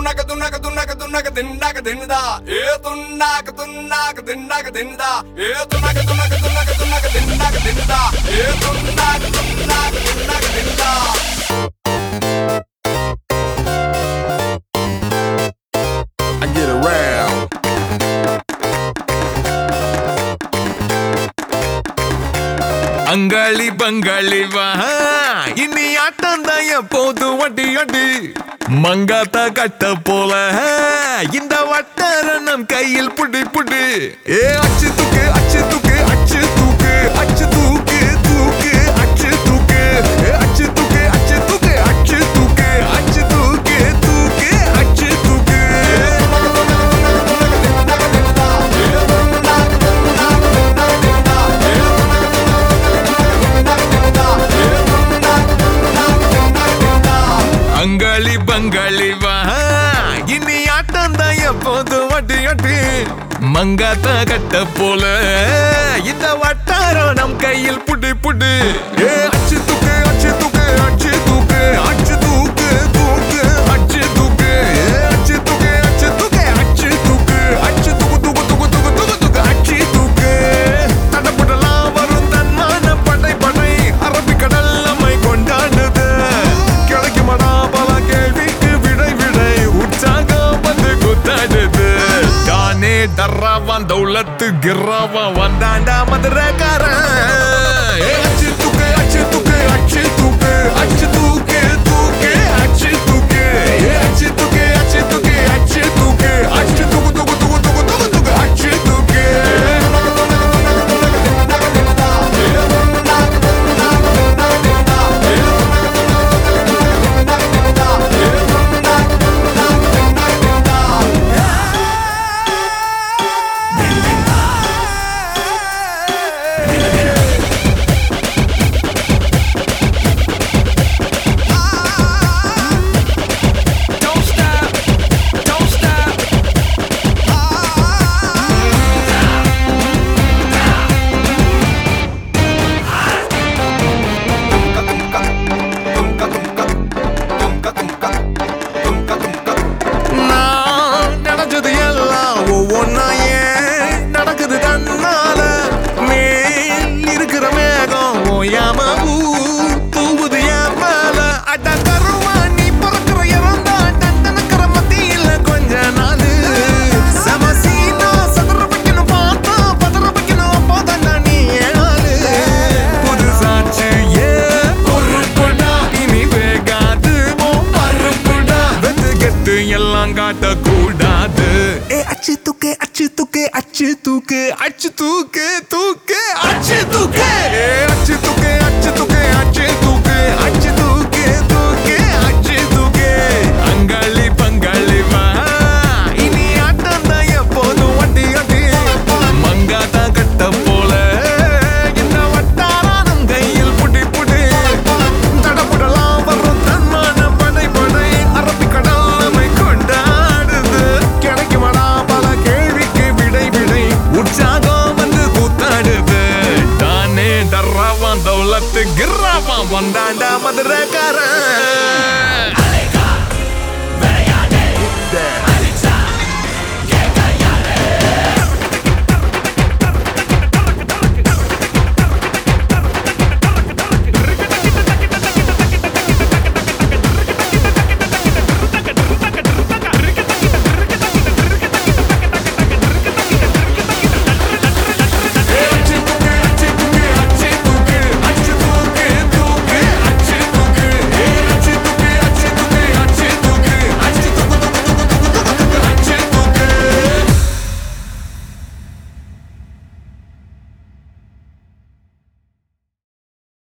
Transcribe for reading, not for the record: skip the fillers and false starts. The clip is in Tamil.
get around. அங்காளி பங்காளி வா இனி ஆட்டம் தான் எப்போது வட்டி அடி மங்காத்தா கட்ட போல இந்த வட்டாரணம் கையில் புடி புடி ஏ அச்சு தூக்கு அச்சு தூக்கு அச்சு தூக்கு அச்சு தூக்கு தூக்கு அச்சு தூக்கு அச்சு தூக்கு அச்சு தூக்கு அச்சு தூக்கு அச்சு தூக்கு தூக்கு அச்சு தூக்கு அங்காளி பங்காளி வா இனி ஆட்டம் தான் எப்போது வட்டி அட்டி மங்காத்தா கட்ட போல இந்த வட்டாரம் நம் கையில் புடி புடி ஏ அச்சு தூக்கு அச்சு தூக்கு அச்சு தூக்கு அச்சு தூக்கு தூக்கு அச்சு தூக்கு அச்சு தூக்கு அச்சு தூக்கு அச்சு தூக்கு அச்சு தூக்கு தூக்கு தூக்கு தூக்கு தூக்கு தூக்கு அச்சு தூக்கு தடப்படலாம் வரும் தன்மான படை படை அரபிக்கடல் நம்மை கொண்டாடுது கிடைக்குமடா பல கேள்விக்கு விடை விடை உற்சாகம் வந்து குத்தாடுது தானே டர்ராவான் தௌலத்து கிர்ராவான் வந்தாண்டா மதுரக்காரன் அச்சு தூக்கு அச்சு தூக்கு அச்சு தூக்கு அச்சு தூக்கு தூக்கு அச்சு தூக்கு அச்சு தூக்கு அச்சு தூக்கு அச்சு தூக்கு அச்சு தூக்கு தூக்கு தூக்கு தூக்கு தூக்கு தூக்கு அச்சு தூக்கு எல்லாம் காட்ட கூடாது அச்சு தூக்கு அச்சு தூக்கு அச்சு தூக்கு அச்சு தூக்கு தூக்கு அச்சு தூக்கு அச்சு தூக்கு